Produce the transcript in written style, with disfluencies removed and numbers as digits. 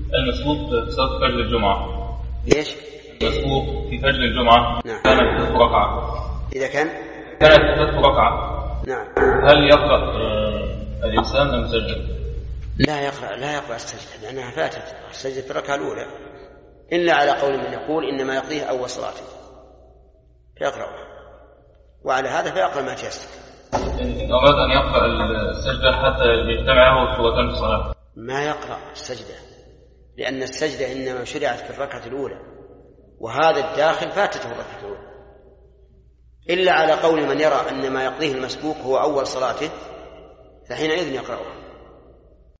المسبوق في صلاة فجر الجمعة. ليش؟ المسبوق في فجر الجمعة. نعم. كانت 3 ركعة. إذا كانت 3 ركعة. نعم. هل يقرأ الإنسان أم سجد؟ لا يقرأ السجدة لأنها فاتت السجدة في الركعة الأولى، إلا على قول من يقول إنما يقضيه أول صلاته فيقرأها، وعلى هذا فيقرأ ما تيسر. إن أراد أن يقرأ السجدة حتى يجتمع له سورتان في الصلاة ما يقرأ السجدة، لأن السجدة إنما شرعت في الركعة الأولى، وهذا الداخل فاتته الركعة الأولى، إلا على قول من يرى أن ما يقضيه المسبوق هو أول صلاته فحينئذ يقرأها.